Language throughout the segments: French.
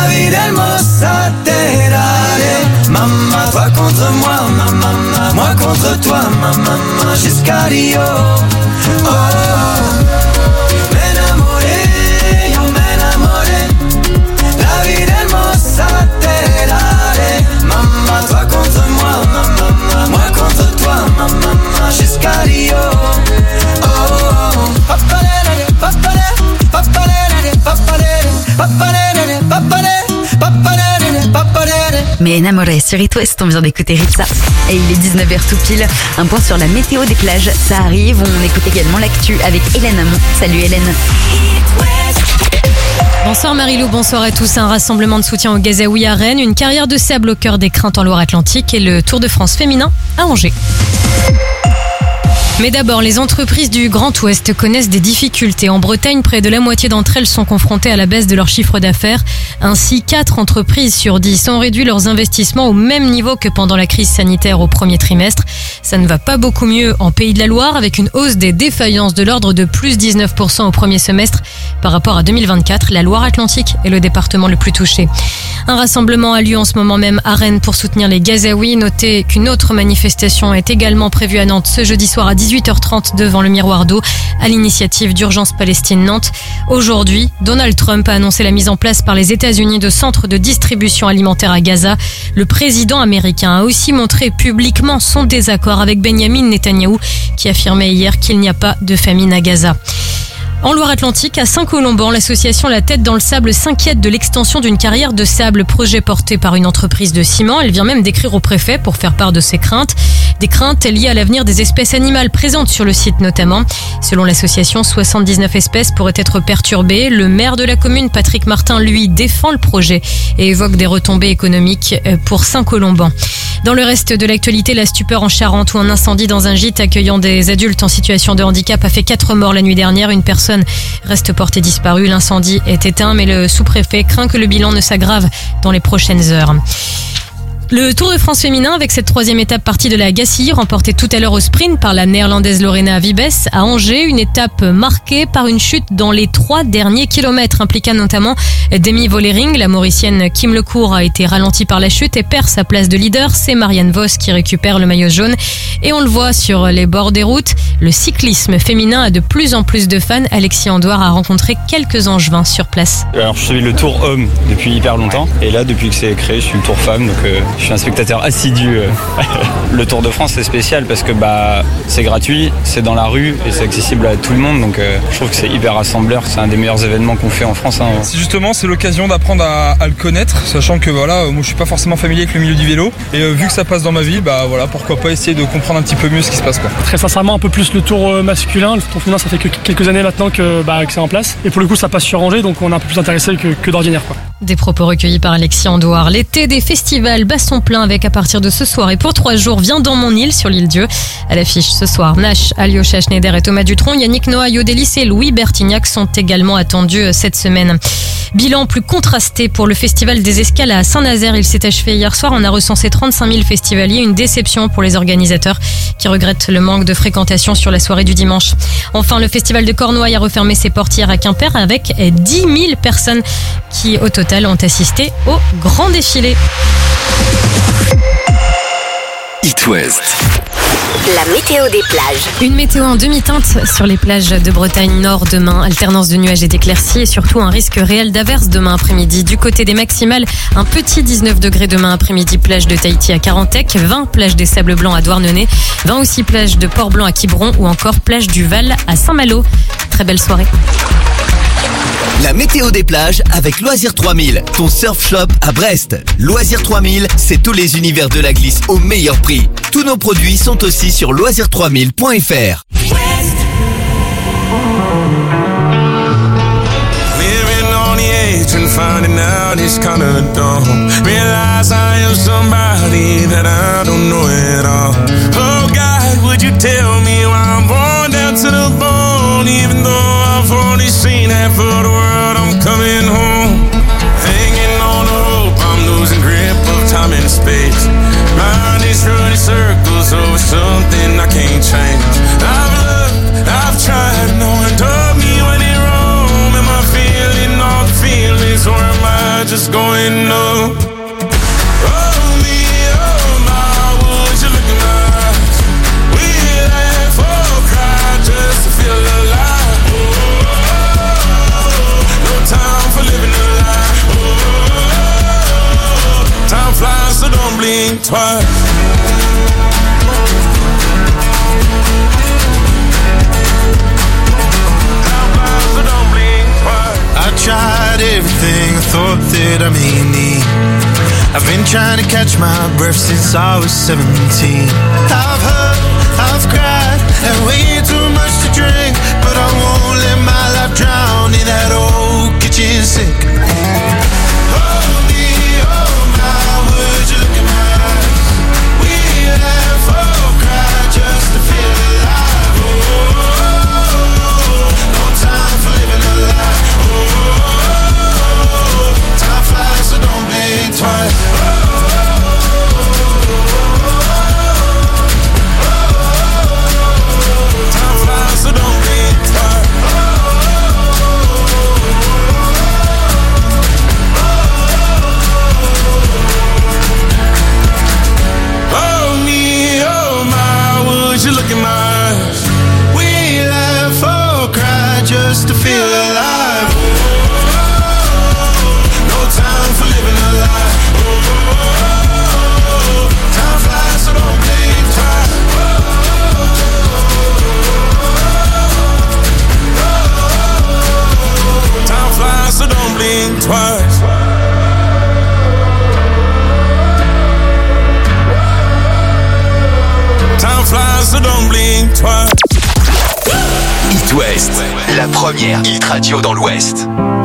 La vida hermosa te daré. Mamma, toi contre moi, mamma, moi contre toi, mamma, jusqu'à Rio. Oh, m'enamoré, yo m'enamoré. La vida hermosa te daré. Mamma, toi contre moi, mamma, moi contre toi, mamma, jusqu'à Rio. Oh, papalere, papalere, papalere, papalere, papalere, papalere, papalere, papalere. Mais Enamoré sur It West, on vient d'écouter Ritza. Et il est 19h tout pile. Un point sur la météo des plages, ça arrive. On écoute également l'actu avec Hélène Amont. Salut Hélène. Bonsoir Marilou, bonsoir à tous. Un rassemblement de soutien aux Gazaouis à Rennes, une carrière de sable au cœur des craintes en Loire-Atlantique et le Tour de France féminin à Angers. Mais d'abord, les entreprises du Grand Ouest connaissent des difficultés. En Bretagne, près de la moitié d'entre elles sont confrontées à la baisse de leur chiffre d'affaires. Ainsi, 4 entreprises sur 10 ont réduit leurs investissements au même niveau que pendant la crise sanitaire au premier trimestre. Ça ne va pas beaucoup mieux en Pays de la Loire, avec une hausse des défaillances de l'ordre de plus 19% au premier semestre par rapport à 2024. La Loire-Atlantique est le département le plus touché. Un rassemblement a lieu en ce moment même à Rennes pour soutenir les Gazaouis. Notez qu'une autre manifestation est également prévue à Nantes ce jeudi soir à 18h30 devant le Miroir d'eau à l'initiative d'Urgence Palestine Nantes. Aujourd'hui, Donald Trump a annoncé la mise en place par les États-Unis de centres de distribution alimentaire à Gaza. Le président américain a aussi montré publiquement son désaccord avec Benyamin Netanyahou qui affirmait hier qu'il n'y a pas de famine à Gaza. En Loire-Atlantique, à Saint-Colomban, l'association La Tête dans le Sable s'inquiète de l'extension d'une carrière de sable, projet porté par une entreprise de ciment. Elle vient même d'écrire au préfet pour faire part de ses craintes. Des craintes liées à l'avenir des espèces animales présentes sur le site notamment. Selon l'association, 79 espèces pourraient être perturbées. Le maire de la commune, Patrick Martin, lui, défend le projet et évoque des retombées économiques pour Saint-Colomban. Dans le reste de l'actualité, la stupeur en Charente où un incendie dans un gîte accueillant des adultes en situation de handicap a fait 4 morts la nuit dernière. Une personne reste portée disparue. L'incendie est éteint, mais le sous-préfet craint que le bilan ne s'aggrave dans les prochaines heures. Le Tour de France féminin avec cette 3e étape partie de la Gacilly remportée tout à l'heure au sprint par la néerlandaise Lorena Wiebes à Angers. Une étape marquée par une chute dans les 3 derniers kilomètres impliquant notamment Demi Vollering. La Mauricienne Kim Lecourt a été ralentie par la chute et perd sa place de leader. C'est Marianne Vos qui récupère le maillot jaune. Et on le voit sur les bords des routes, le cyclisme féminin a de plus en plus de fans. Alexis Andoire a rencontré quelques angevins sur place. Alors je suis le Tour homme depuis hyper longtemps et là depuis que c'est créé je suis le Tour femme donc je suis un spectateur assidu. Le Tour de France c'est spécial parce que c'est gratuit, c'est dans la rue et c'est accessible à tout le monde donc je trouve que c'est hyper rassembleur, c'est un des meilleurs événements qu'on fait en France. Justement c'est l'occasion d'apprendre à le connaître, sachant que moi je suis pas forcément familier avec le milieu du vélo et vu que ça passe dans ma ville, pourquoi pas essayer de comprendre un petit peu mieux ce qui se passe quoi. Très sincèrement un peu plus le Tour masculin, le Tour féminin ça fait que quelques années maintenant que c'est en place et pour le coup ça passe sur Angers donc on est un peu plus intéressé que d'ordinaire quoi. Des propos recueillis par Alexis Andoire. L'été des festivals bat son plein avec à partir de ce soir et pour 3 jours Viens dans mon île sur l'île Dieu. À l'affiche ce soir, Nash, Alyosha Schneider et Thomas Dutronc, Yannick Noah, Yodelis et Louis Bertignac sont également attendus cette semaine. Bilan plus contrasté pour le Festival des Escales à Saint-Nazaire. Il s'est achevé hier soir. On a recensé 35 000 festivaliers. Une déception pour les organisateurs qui regrettent le manque de fréquentation sur la soirée du dimanche. Enfin, le Festival de Cornouailles a refermé ses portes hier à Quimper avec 10 000 personnes qui, au total, ont assisté au grand défilé. It West. La météo des plages. Une météo en demi-teinte sur les plages de Bretagne Nord demain. Alternance de nuages et d'éclaircies et surtout un risque réel d'averse demain après-midi. Du côté des maximales, un petit 19 degrés demain après-midi, plage de Tahiti à Carantec, 20 plage des Sables Blancs à Douarnenez, 20 aussi plage de Port-Blanc à Quiberon ou encore plage du Val à Saint-Malo. Très belle soirée. La météo des plages avec Loisirs 3000, ton surf shop à Brest. Loisirs 3000, c'est tous les univers de la glisse au meilleur prix. Tous nos produits sont aussi sur loisirs3000.fr. And finding out it's kinda dumb. Realize I am somebody that I don't know at all. Oh God, would you tell me why I'm born down to the bone? Even though I've only seen half of the world, I'm coming home. Hanging on a rope, I'm losing grip of time and space. Mind is running circles over something I can't change. I've looked, I've tried, no one told me when it wrong. Am I feeling all the feelings or am I just going numb. Oh me, oh my, would you look in my eyes? We laugh or cry just to feel alive. No time for living a lie. Time flies, so don't blink twice. I tried everything I thought that I may need. I've been trying to catch my breath since I was 17. I've hurt, I've cried, had way too much to drink, but I won't let my life drown in that old kitchen sink. Oh me, oh my, would you look in my eyes? We laugh or cry just to feel alive. Oh, no time for living a lie. Time flies, so don't blink twice. Time flies, so don't blink twice. Oh me, oh my, would you look in my eyes? We laugh or cry just to feel alive. No time for living a lie. Time flies, so don't blink twice. Time flies, so don't blink twice. Time flies, so don't blink twice. It West, la première hit radio dans l'Ouest.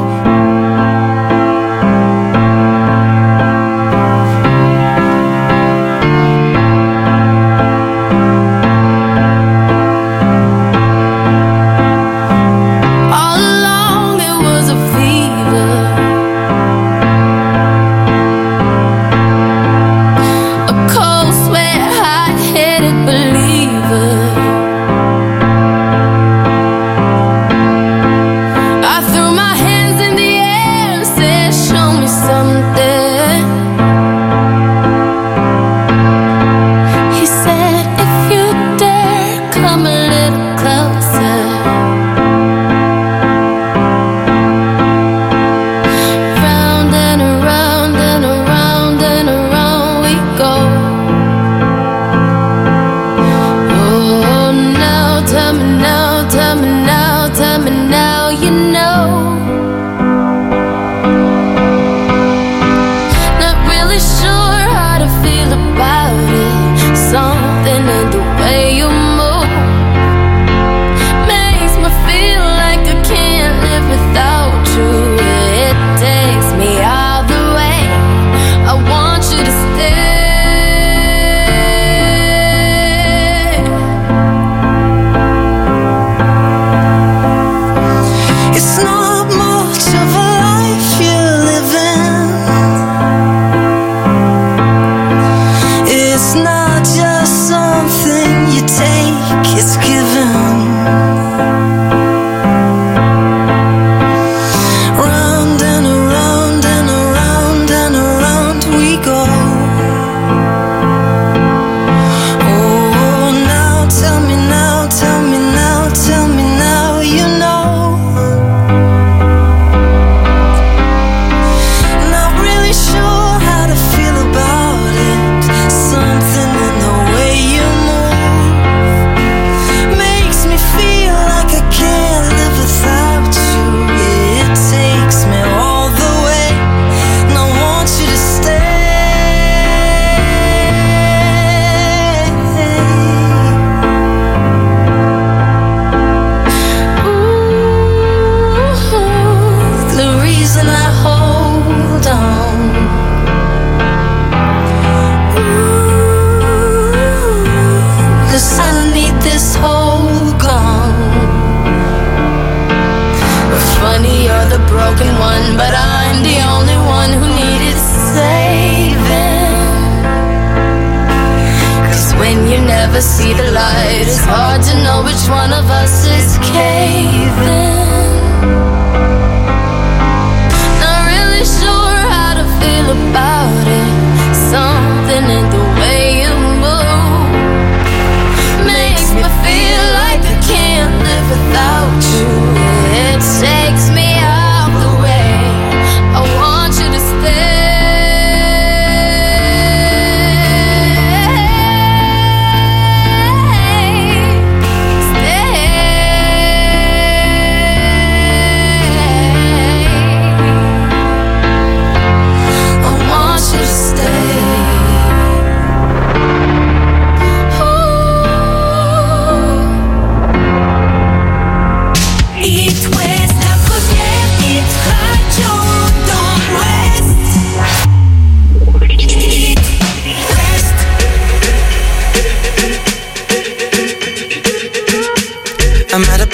never see the light. It's hard to know which one of us is caving. Not really sure how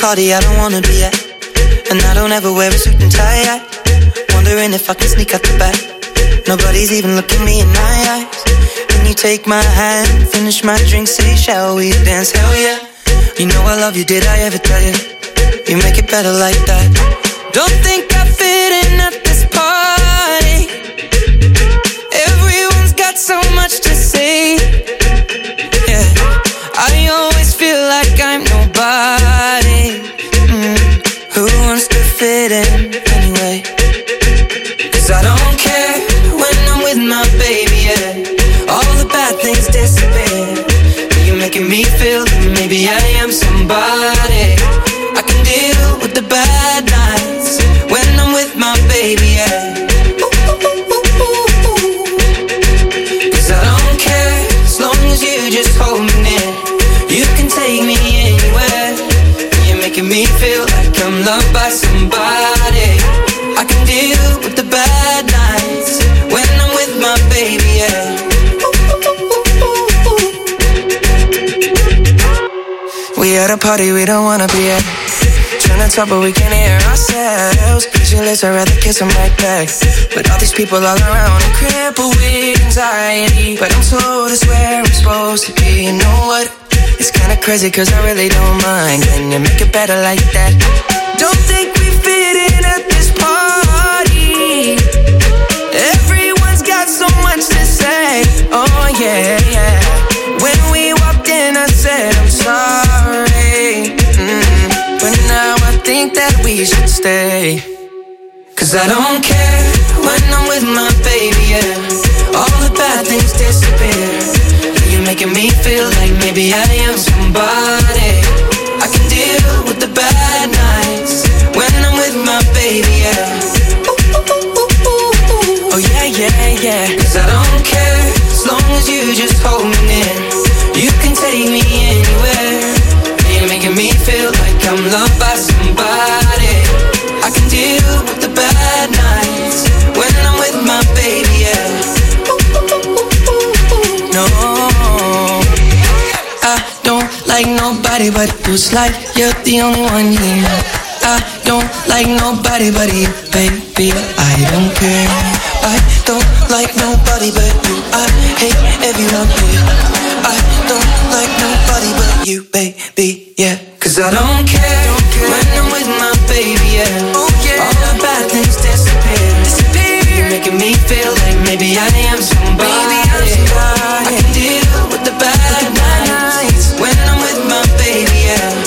party I don't wanna be at, and I don't ever wear a suit and tie. Wondering if I can sneak out the back. Nobody's even looking me in my eyes. Can you take my hand, finish my drink, say shall we dance? Hell yeah. You know I love you, did I ever tell you? You make it better like that. Don't think I fit in at this party. Everyone's got so much to say. Yeah, I always feel like I'm nobody. Who wants to fit in anyway? Cause I don't care when I'm with my baby, yeah. All the bad things disappear. You're making me feel that maybe I am somebody. I can deal with the bad nights when I'm with my baby, yeah. Cause I don't care as long as you just hold me near. You can take me anywhere. You're making me feel like I'm loved by somebody. I can deal with the bad nights when I'm with my baby, yeah. We at a party we don't wanna be at. Trying to talk but we can't hear ourselves. Pictureless, I'd rather kiss them right back. But all these people all around are crippled with anxiety. But I'm told it's where I'm supposed to be. You know what? It's kinda crazy cause I really don't mind. Can you make it better like that? Don't think we fit in at this party. Everyone's got so much to say. Oh yeah, yeah. When we walked in I said I'm sorry. But now I think that we should stay. Cause I don't care when I'm with my baby, yeah. All the bad things disappear. You're making me feel like maybe I am somebody. I can deal with the bad nights when I'm with my baby, yeah. Oh yeah, yeah, yeah. Cause I don't care as long as you just hold me near. You can take me anywhere. You're making me feel like I'm loved by somebody. I can deal with the bad nights when I'm with my baby, yeah. No, I don't like nobody but you. It's like you're the only one here. I don't like nobody but you, baby. I don't care. I don't like nobody but you. I hate everyone here. I don't like nobody but you, baby, yeah. Cause I don't care when I'm with my baby, yeah. All the bad things disappear. You're making me feel like maybe I am somebody. I can deal with the bad nights when I'm with my baby, yeah.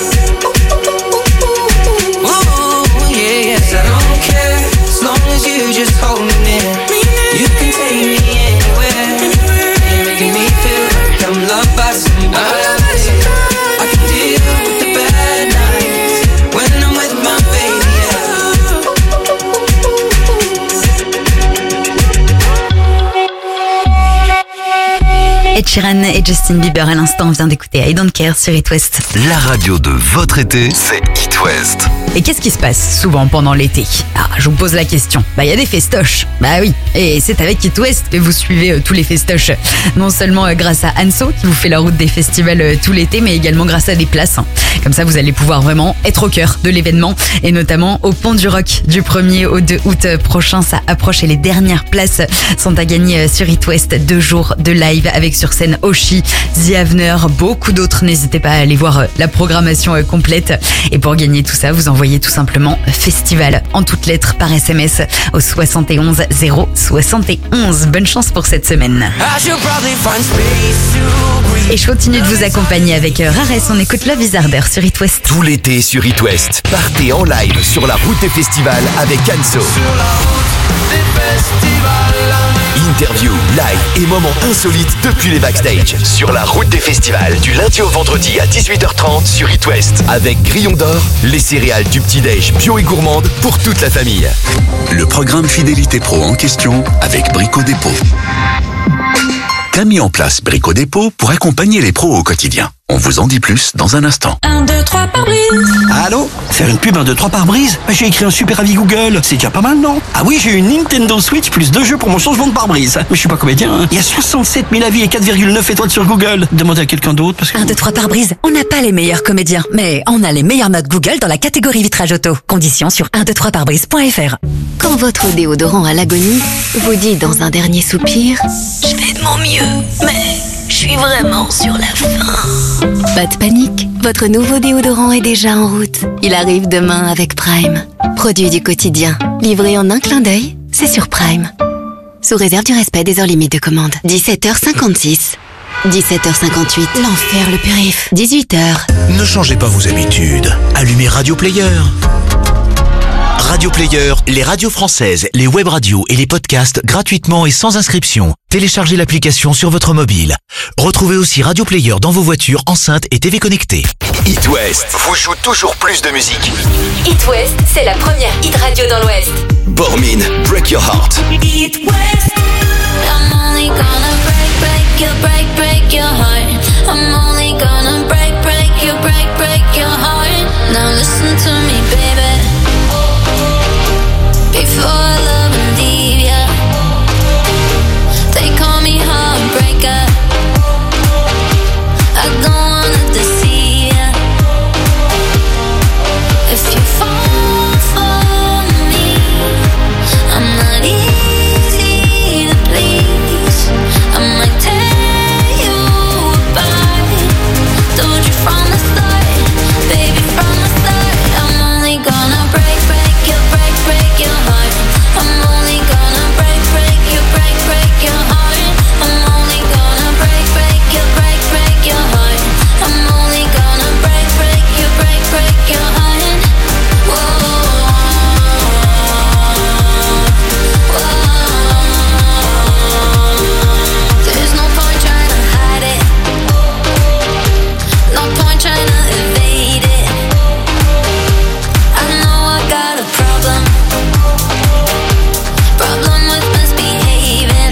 Ooh, yeah. Cause I don't care as long as you just hold me near. You can take me anywhere. You're making me feel like I'm loved by somebody. I can deal with the bad nights when I'm with my baby, Ed Sheeran et Justin Bieber à l'instant, on vient d'écouter I Don't Care sur It West. La radio de votre été, c'est It West. Et qu'est-ce qui se passe souvent pendant l'été? Ah, je vous pose la question. Il y a des festoches. Bah oui, et c'est avec It West que vous suivez tous les festoches. Non seulement grâce à Anso qui vous fait la route des festivals tout l'été, mais également grâce à des places. Comme ça, vous allez pouvoir vraiment être au cœur de l'événement, et notamment au Pont du Rock du 1er au 2 août prochain. Ça approche et les dernières places sont à gagner sur It West. 2 jours de live avec sur scène Oshi, The Avener, beaucoup d'autres. N'hésitez pas à aller voir la programmation complète. Et pour gagner tout ça, vous envoyez tout simplement festival en toutes lettres par SMS au 71 071. Bonne chance pour cette semaine. Et je continue de vous accompagner avec Rares. On écoute Love Is Harder sur It West. Tout l'été sur It West, partez en live sur la route des festivals avec Anso. Interview, live et moments insolites depuis les backstage. Sur la route des festivals, du lundi au vendredi à 18h30 sur It West. Avec Grillon d'Or, les céréales du petit-déj bio et gourmande pour toute la famille. Le programme Fidélité Pro en question avec Brico Dépôt. Qu'a mis en place Brico Dépôt pour accompagner les pros au quotidien? On vous en dit plus dans un instant. 1, 2, 3. 3 pare-brise. Allô? Faire une pub 1, 2, 3 pare-brise? J'ai écrit un super avis Google. C'est déjà pas mal, non? Ah oui, j'ai une Nintendo Switch plus 2 jeux pour mon changement de pare-brise. Mais je suis pas comédien, hein. Il y a 67 000 avis et 4,9 étoiles sur Google. Demandez à quelqu'un d'autre parce que... 1, 2, 3 pare-brise. On n'a pas les meilleurs comédiens, mais on a les meilleures notes Google dans la catégorie vitrage auto. Conditions sur 123pare-brise.fr. Quand votre déodorant à l'agonie vous dit dans un dernier soupir « Je fais de mon mieux, mais je suis vraiment sur la fin ». Pas de panique, votre nouveau déodorant est déjà en route. Il arrive demain avec Prime. Produit du quotidien, livré en un clin d'œil, c'est sur Prime. Sous réserve du respect des heures limites de commande. 17h56. 17h58, l'enfer le périph'. 18h. Ne changez pas vos habitudes. Allumez Radio Player. Radio Player, les radios françaises, les web radios et les podcasts gratuitement et sans inscription. Téléchargez l'application sur votre mobile. Retrouvez aussi Radio Player dans vos voitures, enceintes et TV connectées. It West vous joue toujours plus de musique. It West, c'est la première hit radio dans l'Ouest. Bormin, Break Your Heart. It West. I'm only gonna break your heart. I'm only gonna break your heart. Now listen to me, baby. Before I love and leave ya, they call me heartbreaker. I don't wanna deceive ya. If you fall for me, I'm not easy to please. I might tear you apart. Told you from the start, baby, from the start. I'm only gonna break your heart. I'm only gonna break your heart. I'm only gonna break your heart. I'm only gonna break your heart. Whoa, there's no point trying to hide it. No point trying to evade it. I know I got a problem with misbehaving.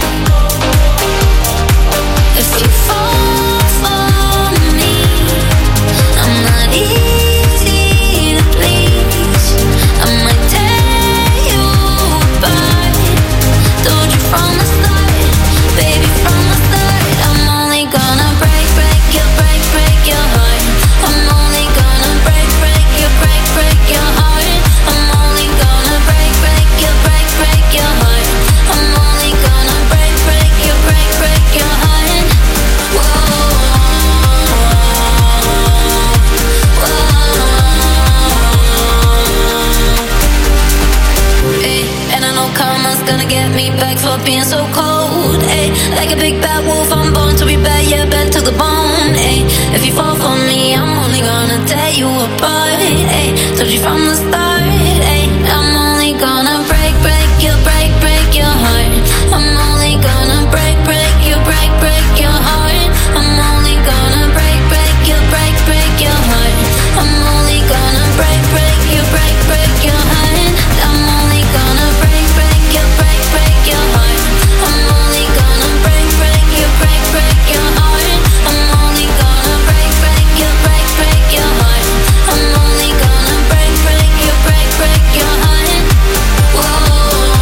If you fall for me, I'm not easy to please. I might tear you apart. Told you from the start, baby, from the start. I'm only gonna break your heart. I'm only gonna break your heart. I'm only gonna break your heart. I'm only gonna break your heart. Whoa, hey, and I know karma's gonna get me back for being so cold. Hey, like a big bad wolf, I'm born to be bad, yeah, bad to the bone. Hey, if you fall for me, I'm only gonna tear you apart. Hey, told you from the start. Hey, I'm only gonna break your heart. I'm only gonna break your heart. I'm only gonna break your heart. I'm only gonna break your heart. I'm only gonna break your heart. I'm only gonna break your heart. I'm only gonna break your heart. I'm only gonna break your heart. Whoa.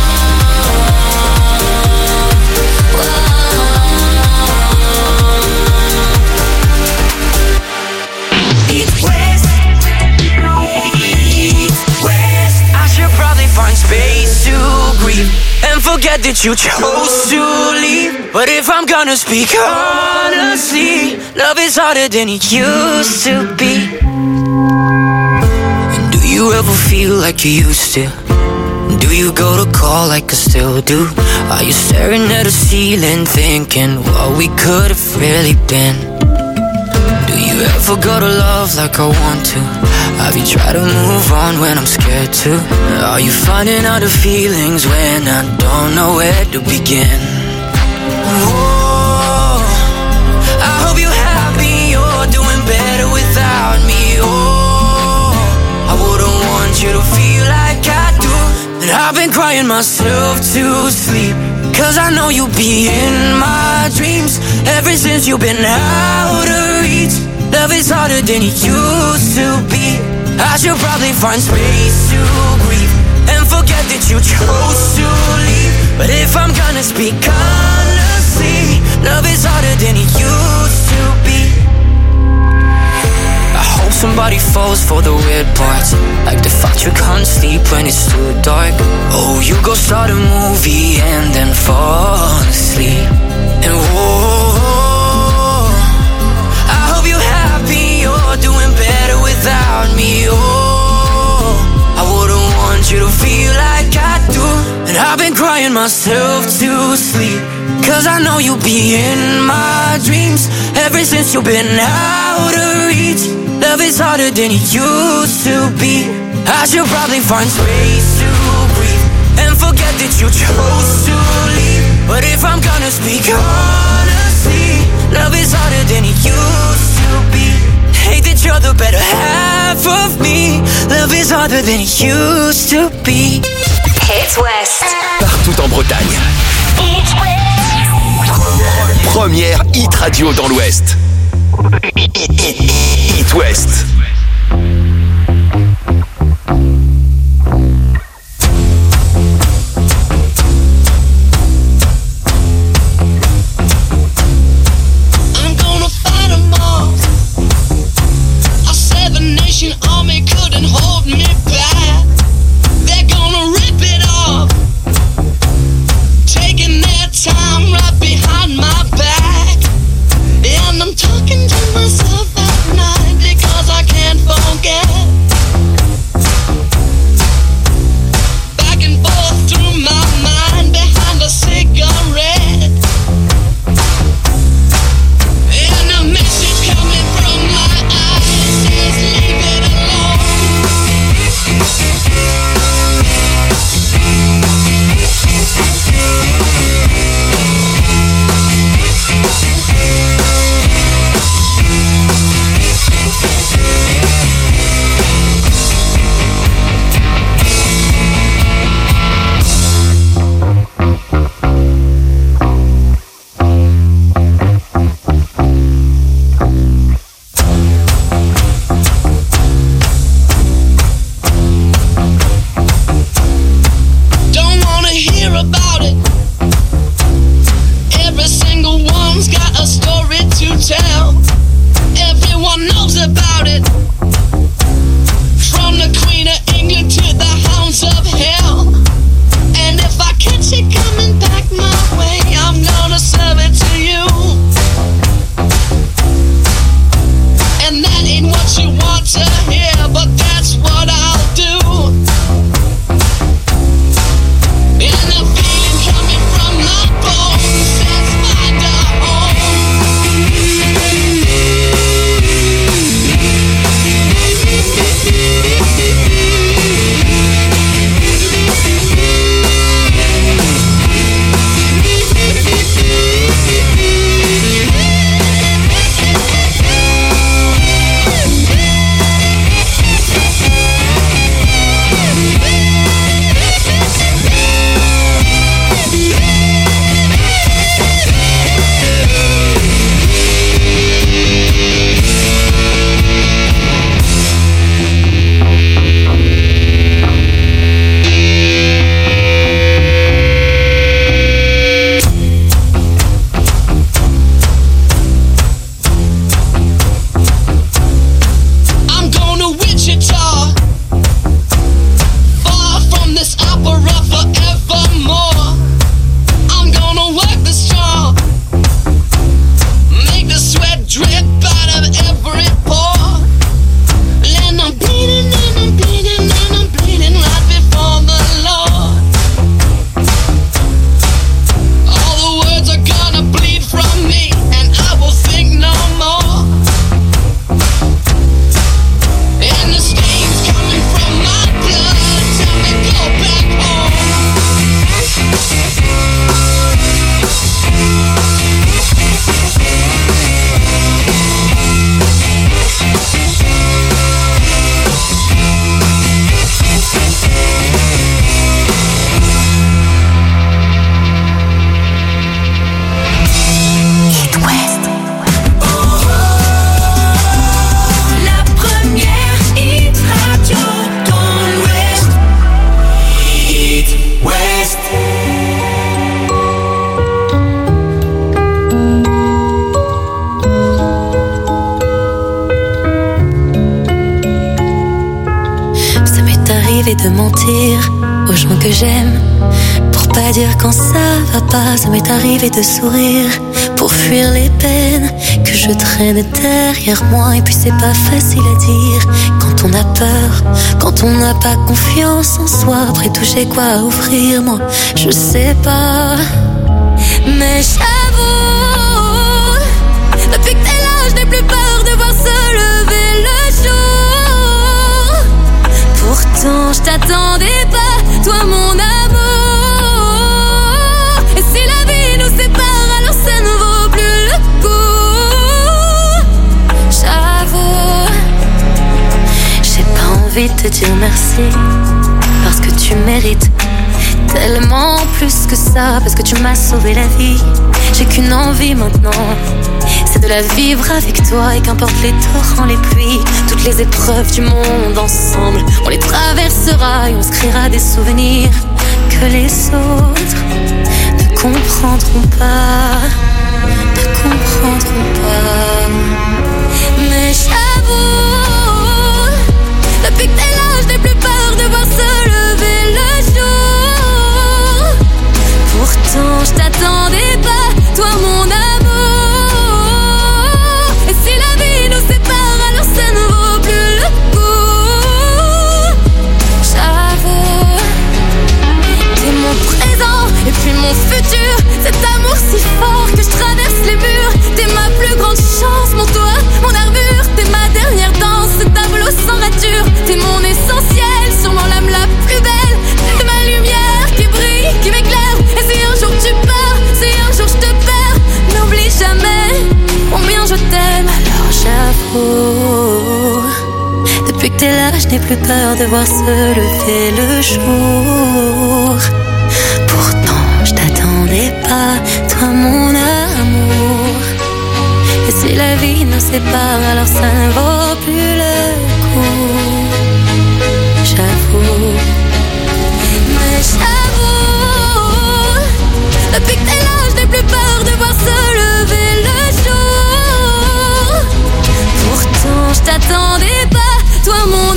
Space to grieve and forget that you chose to leave. But if I'm gonna speak honestly, love is harder than it used to be. And do you ever feel like you used to? Do you go to call like I still do? Are you staring at the ceiling thinking what we could have really been? Do you ever go to love like I want to? Have you tried to move on when I'm scared to? Are you finding out the feelings when I don't know where to begin? Oh, I hope you're happy, you're doing better without me. Oh, I wouldn't want you to feel like I do, that I've been crying myself to sleep. Cause I know you'll be in my dreams ever since you've been out of reach. Love is harder than it used to be. I should probably find space to breathe and forget that you chose to leave. But if I'm gonna speak honestly, love is harder than it used to be. I hope somebody falls for the weird parts, like the fact you can't sleep when it's too dark. Oh, you go start a movie and then fall asleep. And whoa, I hope you're happy, you're doing better without me. Oh, I wouldn't want you to feel like I do. And I've been crying myself to sleep, cause I know you'll be in my dreams ever since you've been out of reach. Love is harder than it used to be. I should probably find space to breathe and forget that you chose to leave. But if I'm gonna speak honestly, love is harder than it used to be. Hate that you're the better half of me. Love is harder than it used to be. Hit West. Partout en Bretagne. Première hit radio dans l'Ouest. Hit West. I'm gonna fight them all. I said the nation army couldn't hold me back. They're gonna rip it off, taking their time right behind my back. And I'm talking to myself at night because I can't m'arriver de mentir aux gens que j'aime. Pour pas dire quand ça va pas, ça m'est arrivé de sourire. Pour fuir les peines que je traîne derrière moi. Et puis c'est pas facile à dire quand on a peur, quand on n'a pas confiance en soi. Après tout j'ai quoi à offrir, moi je sais pas. Mais j'avoue, depuis que t'es là je n'ai plus peur de voir se lever le jour. Pourtant je t'attendais pas, toi mon amour. Et si la vie nous sépare, alors ça ne vaut plus le coup. J'avoue, j'ai pas envie de te dire merci, parce que tu mérites tellement plus que ça, parce que tu m'as sauvé la vie. J'ai qu'une envie maintenant, c'est de la vivre avec toi. Et qu'importe les torrents, les pluies, toutes les épreuves du monde ensemble, on les traversera et on se créera des souvenirs que les autres ne comprendront pas, ne comprendront pas. Mais j'avoue, depuis que t'es là je n'ai plus peur de voir se lever le jour. Pourtant je t'attendais pas, toi mon amour. Et si la vie nous sépare, alors ça ne vaut plus le coup. J'avoue, t'es mon présent et puis mon futur. Cet amour si fort que je traverse les murs. T'es ma plus grande chance, mon toit, mon armure. T'es ma dernière danse, ce tableau sans rature. T'es mon essentiel, sûrement l'âme la plus belle. T'es ma lumière qui brille, qui m'éclaire. Et si un jour tu pars, si un jour je te perds, n'oublie jamais combien je t'aime. Alors j'avoue, depuis que t'es là je n'ai plus peur de voir se lever le jour. Pourtant je t'attendais pas, toi mon amour. Et si la vie nous sépare, alors ça ne vaut plus le coup. J'avoue, mais j'avoue, depuis que t'es là je n'ai plus peur de voir se lever le jour. Pourtant je t'attendais pas, toi mon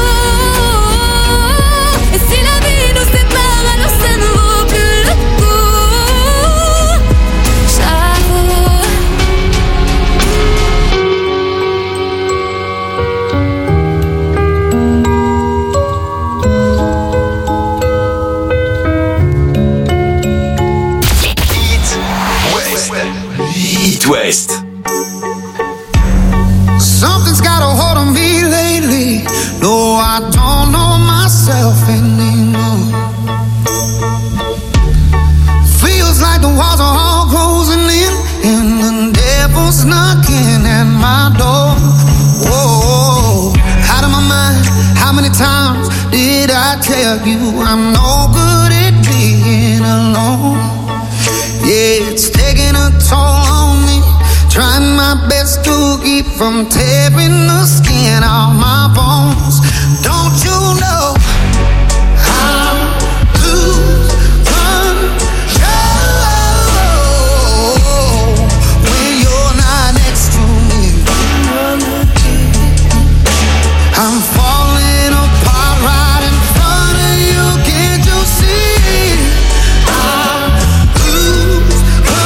amour. Et si la vie nous sépare, alors ça ne vaut plus le coup. J'avoue. It West. Something's got a hold on me lately. No, I don't know myself anymore. Feels like the walls are all closing in, and the devil's knocking at my door. Whoa, out of my mind. How many times did I tell you I'm no good at being alone? Yeah, it's taking a toll on me. Trying my best to keep from tearing the skin off my bones. Don't you know I'm lose control when you're not next to me? I'm falling apart right in front of you. Can't you see? I lose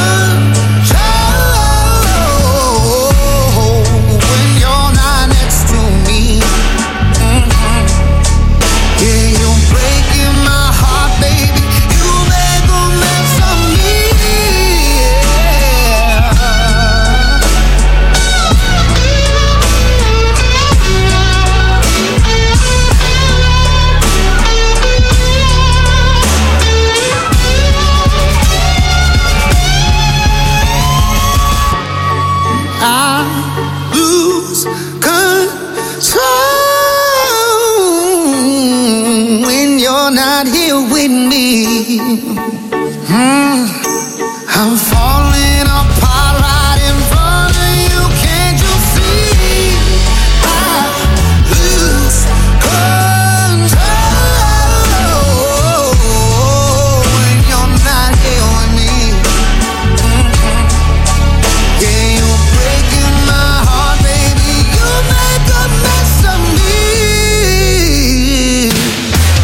control when you're not next to me. Yeah, you're breaking my heart, baby. You make a mess of me. I lose control when you're not here with me. I'm falling apart right in front of you. Can't you see? I lose control when you're not here with me. Yeah, you're breaking my heart, baby. You make a mess of me.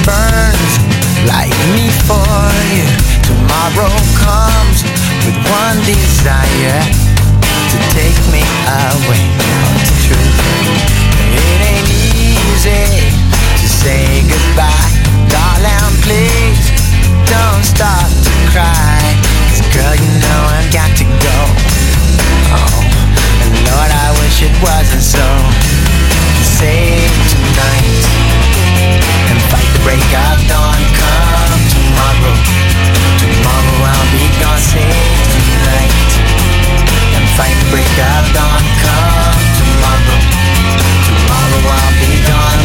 burns like me for you. Tomorrow comes with one desire, to take me away to truth. It ain't easy to say goodbye, darling, please don't stop to cry. 'Cause girl, you know I've got to go. Oh, and Lord, I wish it wasn't so. Save tonight and fight the break of dawn. Come tomorrow, tomorrow I'll be gone. Save tonight and fight the break of dawn. Come tomorrow, tomorrow I'll be gone.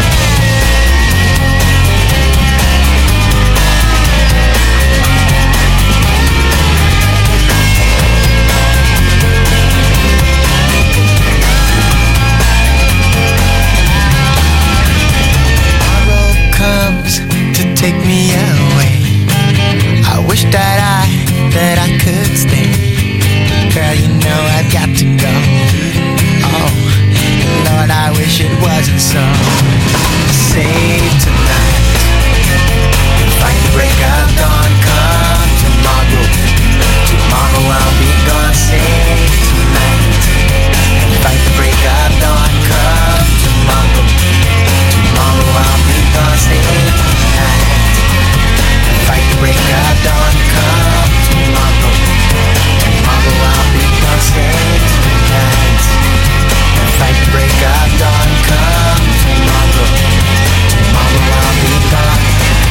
To take me away, I wish that I could stay. Girl, you know I've got to go. Oh, Lord, I wish it wasn't so. Save tonight, fight the break of dawn. Come tomorrow, tomorrow I'll be gone. Save tonight, fight the break of dawn. Come tomorrow, tomorrow I'll be gone. Save tonight, fight the break of dawn. Come tomorrow, tomorrow I'll be gone. Save tonight, fight the break of dawn. Come tomorrow, tomorrow I'll be gone.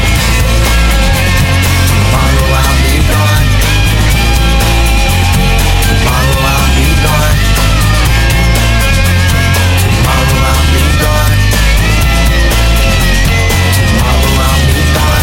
Tomorrow I'll be gone. Tomorrow I'll be gone. Tomorrow I'll be gone. Tomorrow I'll be gone.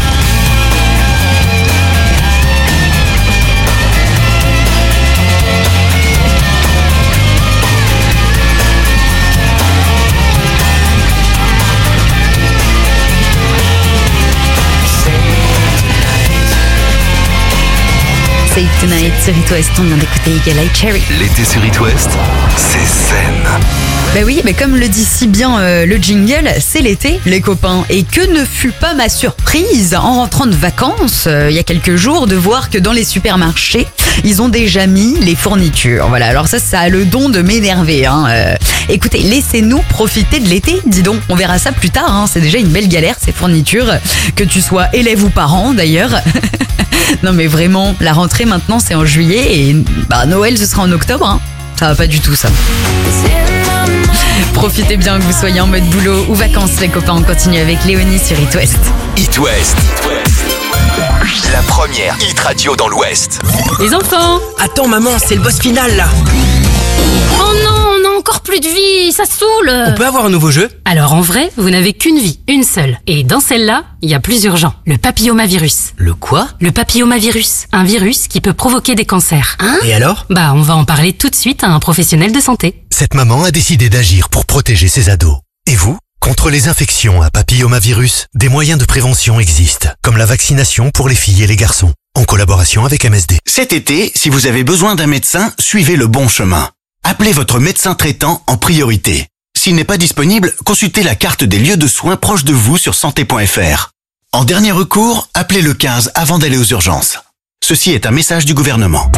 Save Tonight sur It West, on vient d'écouter Eagle Eye Cherry. L'été sur It West, c'est zen. Bah oui, mais comme le dit si bien le jingle, c'est l'été, les copains. Et que ne fut pas ma surprise en rentrant de vacances il y a quelques jours de voir que dans les supermarchés, ils ont déjà mis les fournitures. Voilà, alors ça a le don de m'énerver. Écoutez, laissez-nous profiter de l'été, dis donc. On verra ça plus tard, c'est déjà une belle galère ces fournitures, que tu sois élève ou parent d'ailleurs. Non mais vraiment, la rentrée maintenant c'est en juillet et Noël ce sera en octobre. Ça va pas du tout ça. Profitez bien que vous soyez en mode boulot ou vacances les copains. On continue avec Léonie sur It West. It West. La première hit radio dans l'Ouest. Les enfants! Attends maman, c'est le boss final là. Oh non, on a encore plus de vie, ça saoule. On peut avoir un nouveau jeu? Alors en vrai, vous n'avez qu'une vie, une seule. Et dans celle-là, il y a plus urgent. Le papillomavirus. Le quoi? Le papillomavirus. Un virus qui peut provoquer des cancers. Et alors? On va en parler tout de suite à un professionnel de santé. Cette maman a décidé d'agir pour protéger ses ados. Et vous? Contre les infections à papillomavirus, des moyens de prévention existent, comme la vaccination pour les filles et les garçons, en collaboration avec MSD. Cet été, si vous avez besoin d'un médecin, suivez le bon chemin. Appelez votre médecin traitant en priorité. S'il n'est pas disponible, consultez la carte des lieux de soins proches de vous sur santé.fr. En dernier recours, appelez le 15 avant d'aller aux urgences. Ceci est un message du gouvernement.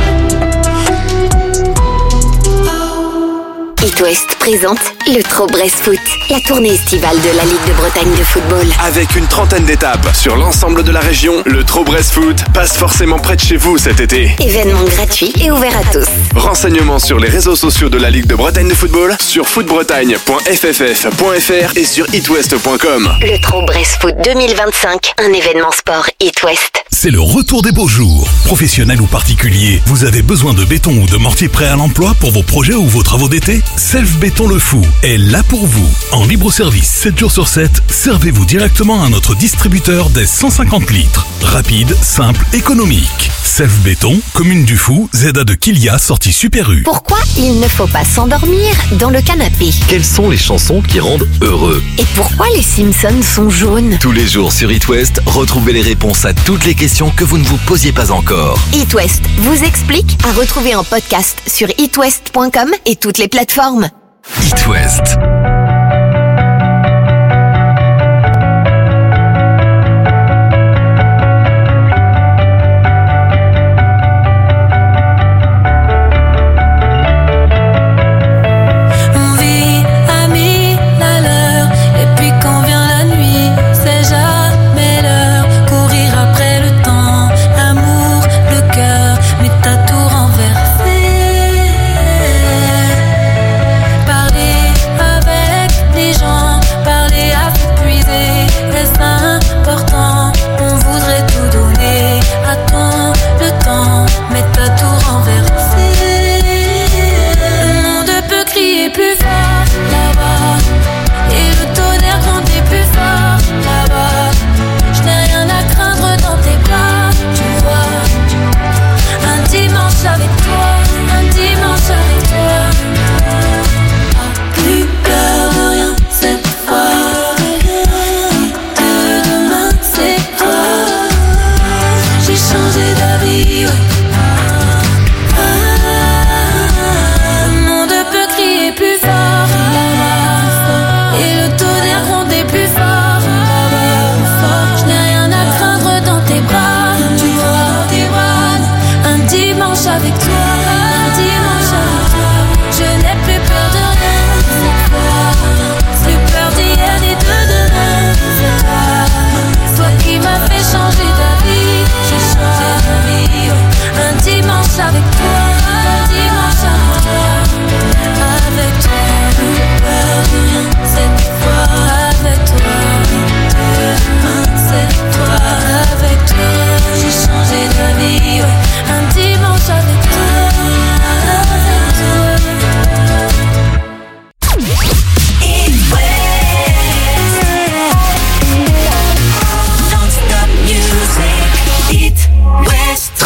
It West présente le Trop Brest Foot, la tournée estivale de la Ligue de Bretagne de football. Avec une trentaine d'étapes sur l'ensemble de la région, le Trop Brest Foot passe forcément près de chez vous cet été. Événement gratuit et ouvert à tous. Renseignements sur les réseaux sociaux de la Ligue de Bretagne de football, sur footbretagne.fff.fr et sur itwest.com. Le Trop Brest Foot 2025, un événement sport It West. C'est le retour des beaux jours. Professionnels ou particuliers, vous avez besoin de béton ou de mortier prêt à l'emploi pour vos projets ou vos travaux d'été? Self Béton Le Fou est là pour vous. En libre service 7 jours sur 7, servez-vous directement à notre distributeur des 150 litres. Rapide, simple, économique. Self Béton, commune du Fou, ZA de Kilia, sortie Super U. Pourquoi il ne faut pas s'endormir dans le canapé? Quelles sont les chansons qui rendent heureux? Et pourquoi les Simpsons sont jaunes? Tous les jours sur It West, retrouvez les réponses à toutes les questions que vous ne vous posiez pas encore. It West vous explique, à retrouver en podcast sur itwest.com et toutes les plateformes. It West.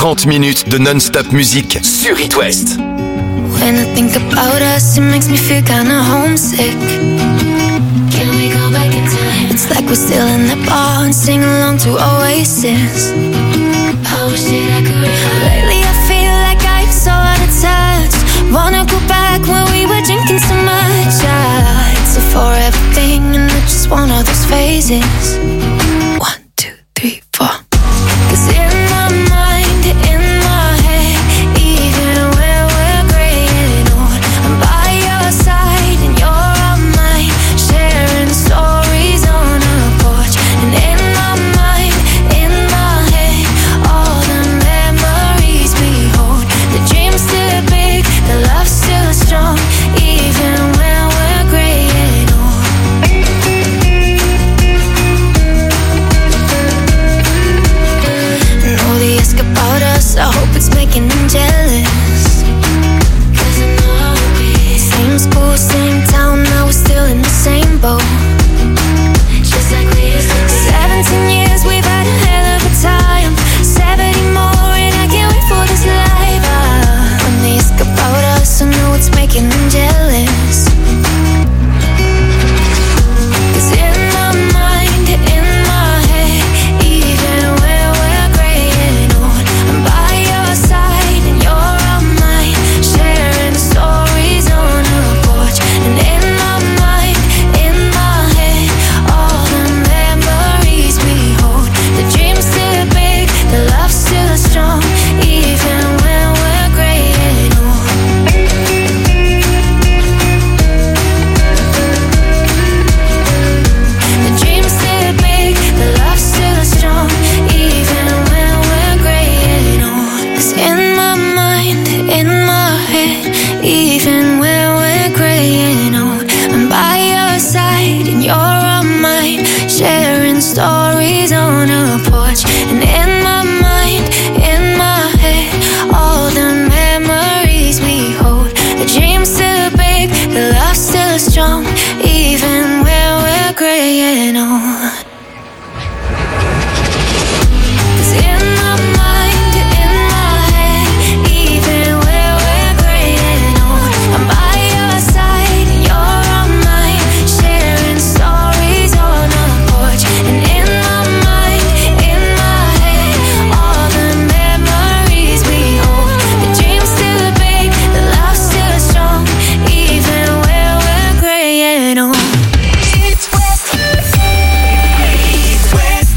30 minutes de non-stop musique sur It West. When I think about us, it makes me feel kinda homesick. Can we go back in time? It's like we're still in the bar and sing along to Oasis. I wish that I could. Lately I feel like I'm so out of touch. Wanna go back when we were drinking so much. It's a forever thing and it's just one of those phases. 1, 2, 3, 4. 'Cause in my mind, in my head, even when we're graying old, I'm by your side and you're on mine, sharing stories on a porch. And in my mind, in my head, all the memories we hold. The dream's still big, the love's still strong, even when we're graying old. And all the ask about us, I hope it's making them jealous. 'Cause I know how it be. Same school, same town, now we're still in the same boat. Just like we used to be. 17 years, we've had a hell of a time. 70 more and I can't wait for this life. When they ask about us, I know it's making them jealous. 'Cause in my mind, in my head, even when we're graying old, I'm by your side and you're on mine, sharing stories on a porch. And in my mind, in my head, all the memories we hold. The dream's still big, the love's still strong, even when we're graying old. The dream's still big, the love's still strong, even when we're graying old. 'Cause in my mind, in my head, even when we're graying old, I'm by your side and you're on mine, sharing stories on a porch. And in my mind, in my head, all the memories we hold. The dream's still big, the love's still strong, even when we're graying old. 'Cause in my mind, in my head, even when we're graying old, I'm by your side and you're on mine, sharing stories on a porch. And in my mind, in my head, all the memories we hold. The dream's still big, the love's still strong, even when we're graying old. It's West. It's West.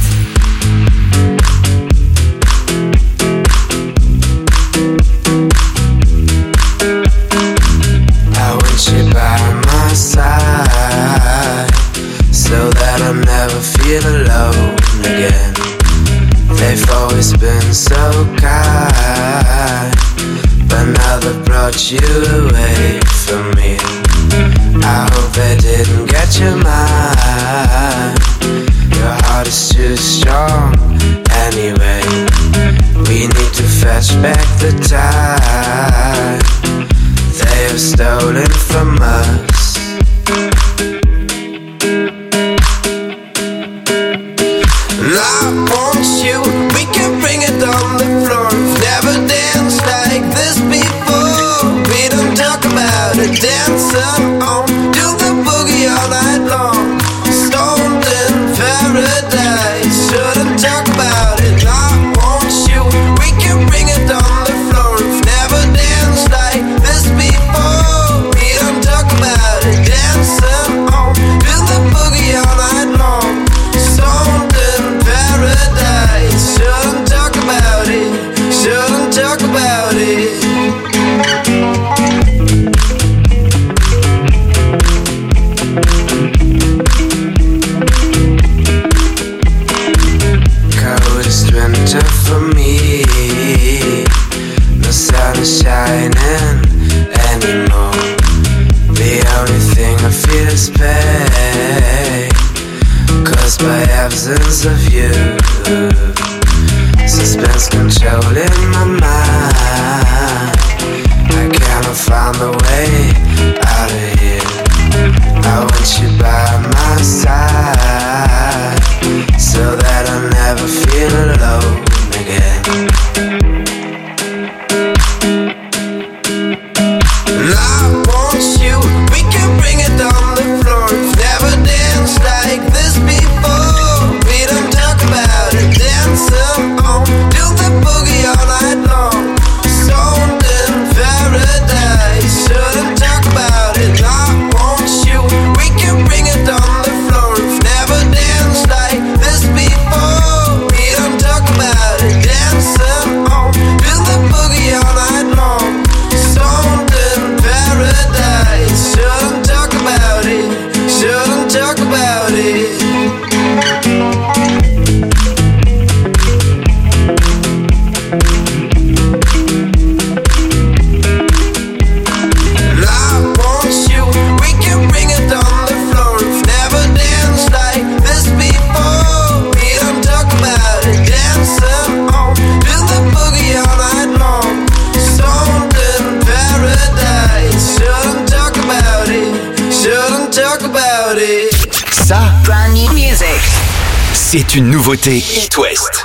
I want you by my side, so that I'll never feel alone again. They've always been so kind, but now they've brought you away from me. I hope they didn't get your mind. Your heart is too strong anyway. We need to fetch back the time they have stolen from us. And I want you, we can bring it on the floor. We've never danced like this before. We don't talk about it, dancing on, do the boogie all night long. Stoned in paradise, shouldn't talk about it. I want you, we can bring it on the floor. We've never danced like this before. We don't talk about it, dancing on, do the boogie all night long. Stoned in paradise, shouldn't talk about it, shouldn't talk about it. Coldest winter for me, no sun is shining anymore. The only thing I feel is pain, caused by absence of you. Suspense controlling my mind, I cannot find a way out of here. I want you by my side, so that I'll never feel alone again. c'est une nouveauté It West.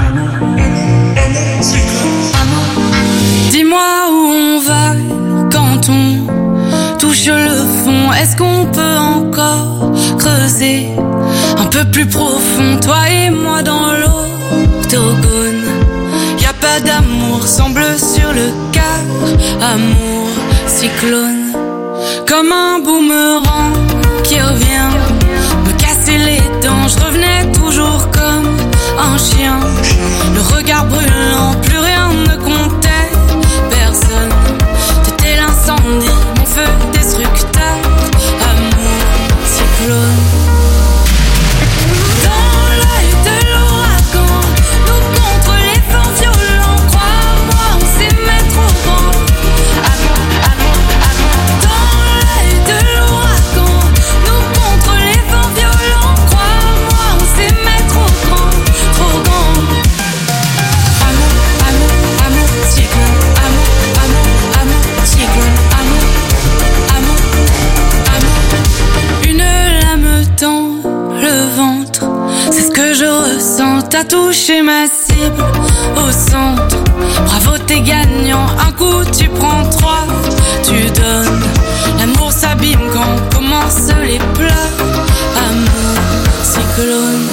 Dis-moi où on va quand on touche le fond. Est-ce qu'on peut encore creuser un peu plus profond, toi et moi dans l'octogone? Y a pas d'amour, semble sur le cœur. Amour, cyclone, comme un boomerang qui revient me casser les dents. Je revenais toujours comme un chien, le regard brûlant, plus rien ne comptait. Personne, t'étais l'incendie, mon feu destructeur. Amour, cyclone. Dans l'œil de l'ouragan, nous contre les vents violents. Crois-moi, on sait mettre au vent. Amour, amour, amour. Dans l'œil de l'ouragan, nous contre les vents violents. Crois-moi, on sait mettre au grand, trop grand. Amour, amour, amour, cyclone. Amour, amour, amour, cyclone. Amour, amour, amour. Une lame dans le ventre, c'est ce que je ressens. T'as touché ma cible au centre. Bravo, t'es gagnant. Un coup, tu prends 3, tu donnes. L'amour s'abîme quand commencent les pleurs. Amour, cyclone.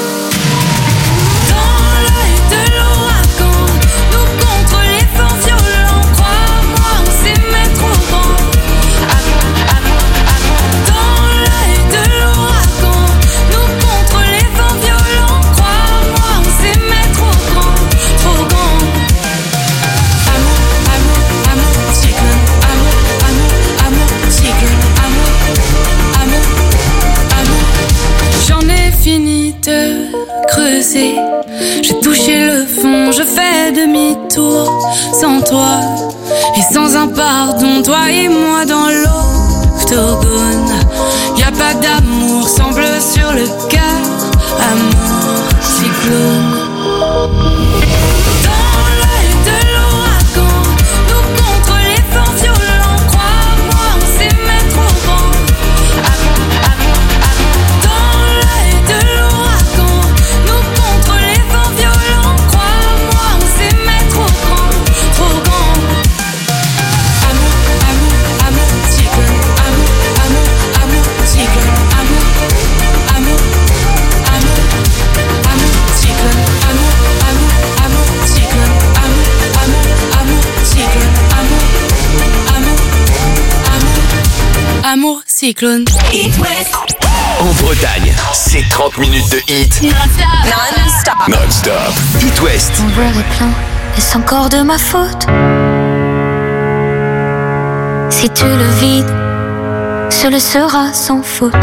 Dans l'œil de l'ouragan, nous contre les vents violents. Crois-moi, on sait mettre au vent. Amour, amour, amour. Dans l'œil de l'ouragan, nous contre les vents violents. Crois-moi, on sait mettre au grand, trop grand. Amour, amour, amour, cyclone. Amour, amour, amour, cyclone. Amour, amour, amour. J'en ai fini de creuser, j'ai touché le fond, je fais demi-tour sans toi et sans un pardon, toi et moi dans l'octogone. Y a pas d'amour, semble sur le cœur. Amour, cyclone. Dans l'œil de l'ouragan, nous contre les vents violents. Crois-moi, on sait mettre au vent. Amour, amour, amour. Dans l'œil de l'ouragan, nous contre les vents violents. Crois-moi, on sait mettre au grand, trop grand. Amour, amour, amour, cyclone. Amour, amour, amour, cyclone. Amour, amour, amour, amour, cyclone. Amour, amour, amour, cyclone. Amour, amour, amour, cyclone. Amour, amour, amour, amour, cyclone. It West. En Bretagne, c'est 30 minutes de hit Non-stop. non-stop. It West. Mon verre est plein, est-ce encore de ma faute? Si tu le vides, ce le sera sans faute.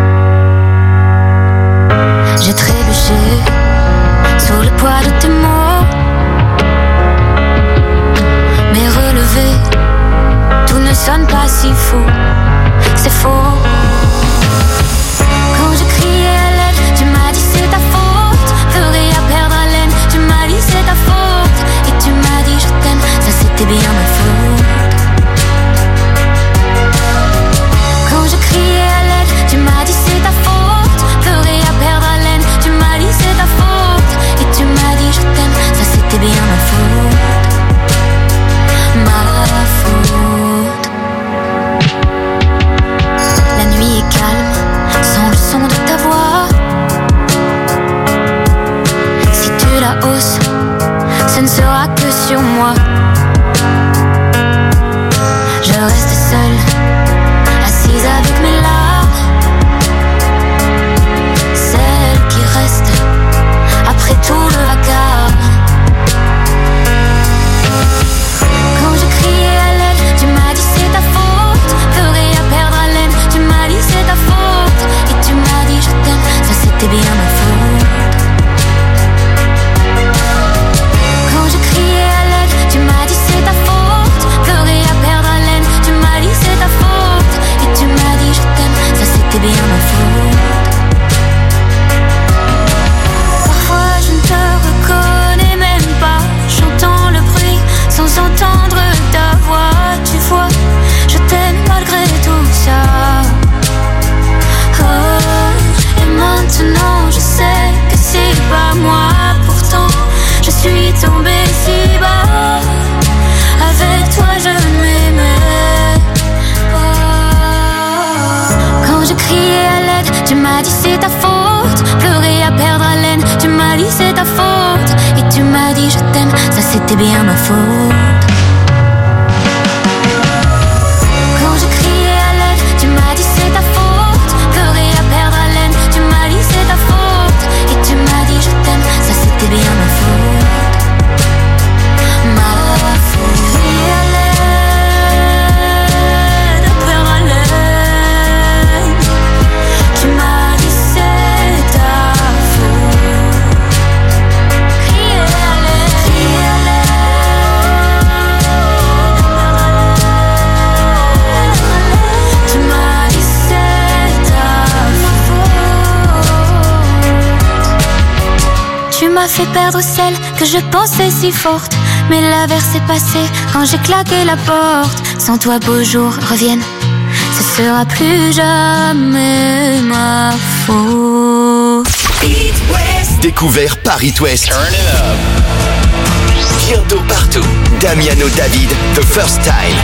J'ai trébuché sous le poids de tes mots, mais relevé, tout ne sonne pas si faux. C'est faux. Quand je criais à l'aide, tu m'as dit c'est ta faute. Ferais à perdre haleine, tu m'as dit c'est ta faute. Et tu m'as dit je t'aime, ça c'était bien ma faute. Quand je criais à l'aide, tu m'as dit c'est ta faute. Ferais à perdre haleine, tu m'as dit c'est ta faute. Et tu m'as dit je t'aime, ça c'était bien ma faute. Ma faute. La nuit est calme, sans le son de ta voix. Si tu la hausses, ce ne sera que sur moi. Je reste seule, assise avec mes larmes. Celle qui reste après tout le vacarme. Quand je criais à l'aide, tu m'as dit c'est ta faute. Ferais à perdre haleine, tu m'as dit c'est ta faute. Et tu m'as dit je t'aime, ça c'était bien ma faute. Quand je criais à l'aide, tu dit c'est ta faute. Pleurer à perdre haleine, tu m'as dit c'est ta faute. Et tu m'as dit je t'aime, ça c'était bien ma faute. Quand je criais à l'aide, tu m'as dit c'est ta faute. Pleurer à perdre haleine, tu m'as dit c'est ta faute. Et tu m'as dit je t'aime, ça c'était bien ma faute. Ma faute. Crier à l'aide, perdre haleine, tu m'as dit c'est ta faute. Crier à l'aide, crier à l'aide, tu m'as dit c'est ta faute. Tu m'as fait perdre celle que je pensais si forte. Mais l'averse est passée quand j'ai claqué la porte. Sans toi beaux jours reviennent, ce sera plus jamais ma faute. Découvert par It West. Bientôt partout. Damiano David, The First Time.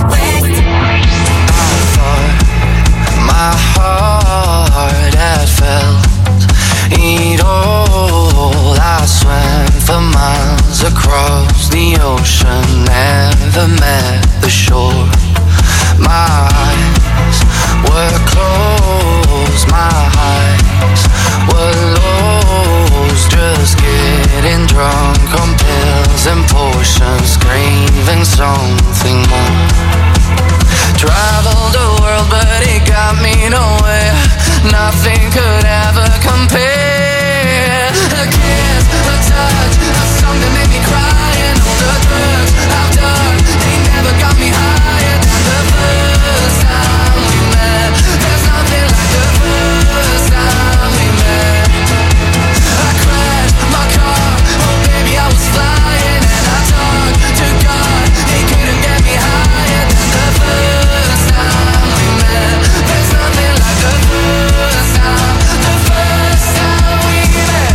My heart had felt it all. I swam for miles across the ocean, never met the shore. My eyes were closed, my eyes were lost, just getting drunk on pills and potions, craving something more. Traveled the world but it got me nowhere. Nothing could ever compare. A kiss, a touch, a song that made me cry. And all the drugs I've done, they never got me higher than the first time we met. There's nothing like the first time we met. I crashed my car, oh baby I was flying. And I talked to God, he couldn't get me higher than the first time we met. There's nothing like the first time we met.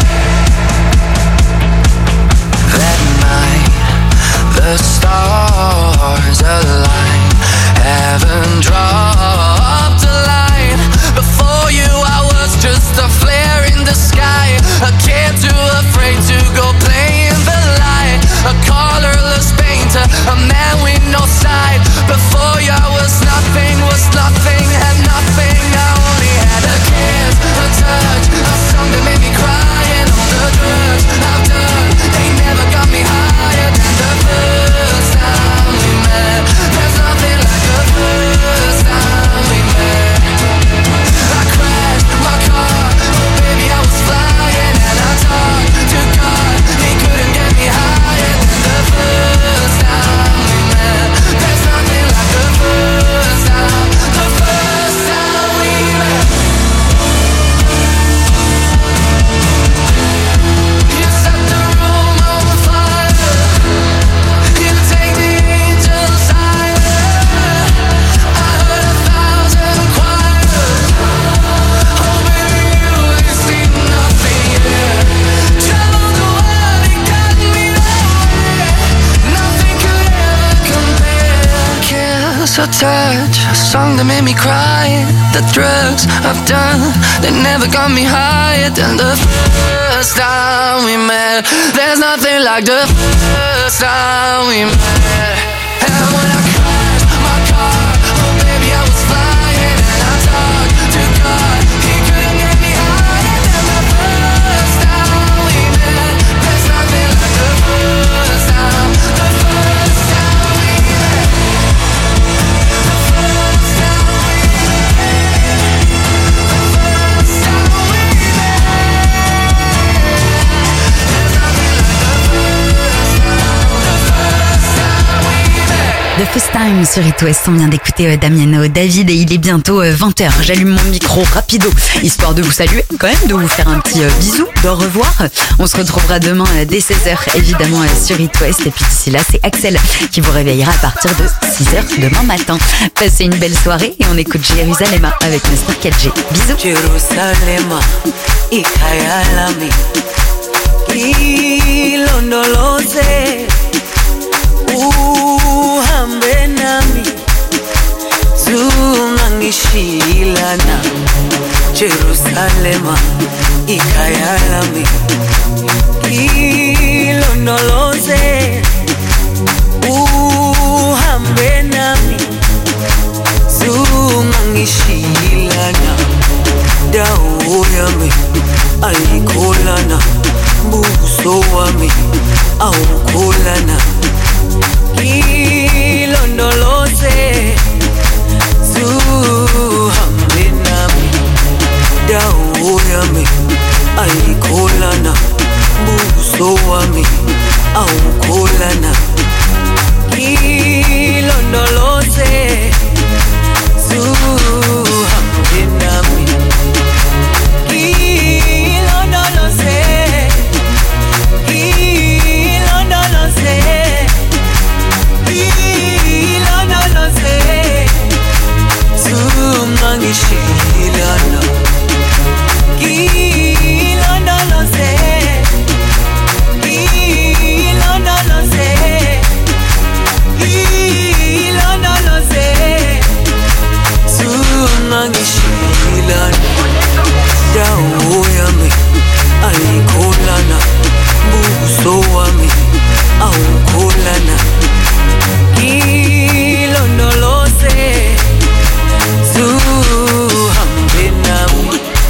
That night, the stars align. Heaven dropped a line. Before you I was just a flare in the sky. A kid too afraid to go play in the light. A colorless painter, a man with no sight. Before you I was nothing, had nothing. I only had a kiss, a touch, a song that made me cry. And all the drugs I've done, they never got me higher than the first time we met. There's nothing like the first time we met. I crashed my car, oh baby I was flying. And I talked to God, he couldn't get me higher than the first time we met. There's nothing like the first time we met. You set the room on fire, you take the angels higher. I heard 1,000 choirs, oh baby you ain't seen nothing yet. Traveled the world and got me nowhere. Nothing could ever compare. Kiss or touch, a song that made me cry. The drugs I've done, they never got me higher than the first time we met. There's nothing like the first time we met. And when I crashed my car, oh baby I was flying. And I talked to God, he couldn't get me higher than the first time we met. There's nothing like the first time we met. The first time we met. The first time we met. There's nothing like the first time we met. The First Time sur It West, on vient d'écouter Damiano David et il est bientôt 20h. J'allume mon micro rapido, histoire de vous saluer quand même, de vous faire un petit bisou, d'au revoir. On se retrouvera demain dès 16h évidemment sur It West. Et puis d'ici là, c'est Axel qui vous réveillera à partir de 6h demain matin. Passez une belle soirée et on écoute Jérusalem avec Mr. KG. Bisous. Jerusalema, ikayalami, ilondoloze, uhambe nami, zungangishilana. Jerusalema ikhaya lami ilondoloze uhambe nami zungangishilana dawo yami ayikholana buso wami awukholana ilondoloze zuhambe nami dawo yami ayikholana buso wami awukholana ilondoloze zuhambe nami ilondoloze ilondoloze ilondoloze zungangishilana ilondoloze ilondoloze ilondoloze zungangishilana dawo yami ayikholana buso wami awukholana ilondoloze zuhambe nami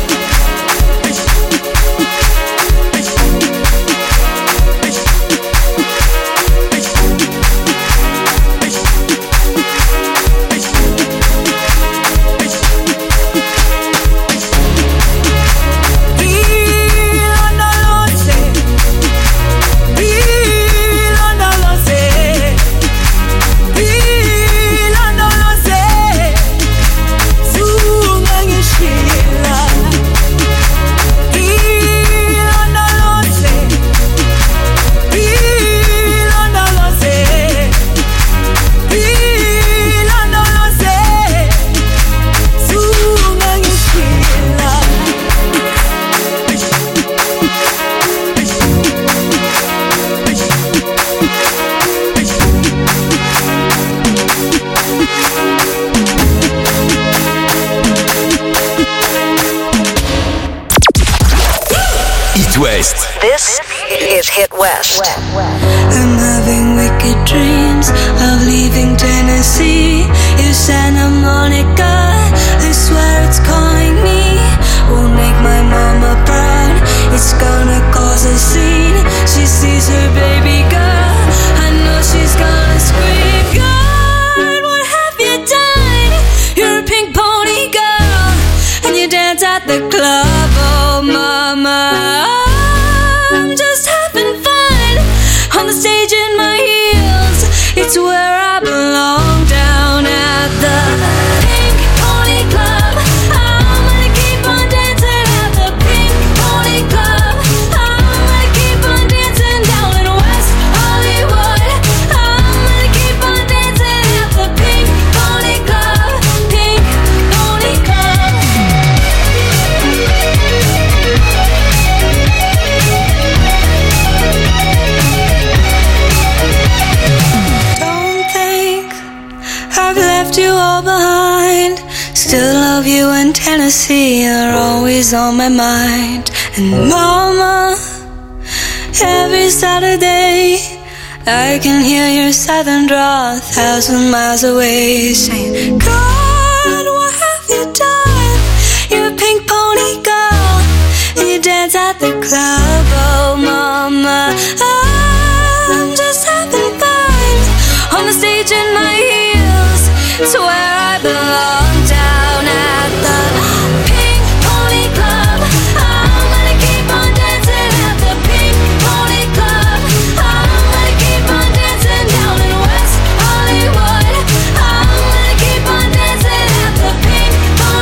West. This is Hit West. I'm having wicked dreams of leaving Tennessee. It's Santa Monica, I swear it's calling me. Won't make my mama proud, it's gonna cause a scene. She sees her baby girl, I know she's gonna scream. God, what have you done? You're a pink pony girl, and you dance at the club, oh mama. I'm just having fun on the stage in my heels. It's where I belong, down at the Pink Pony Club. I'm gonna keep on dancing at the Pink Pony Club. I'm gonna keep on dancing down in West Hollywood. I'm gonna keep on dancing at the Pink Pony Club. Pink Pony Club. Don't think I've left you all behind. Still love you in Tennessee, you're always on my mind. And mama, every Saturday I can hear your southern drawl 1,000 miles away, saying, God, what have you done? You're a pink pony girl, and you dance at the club.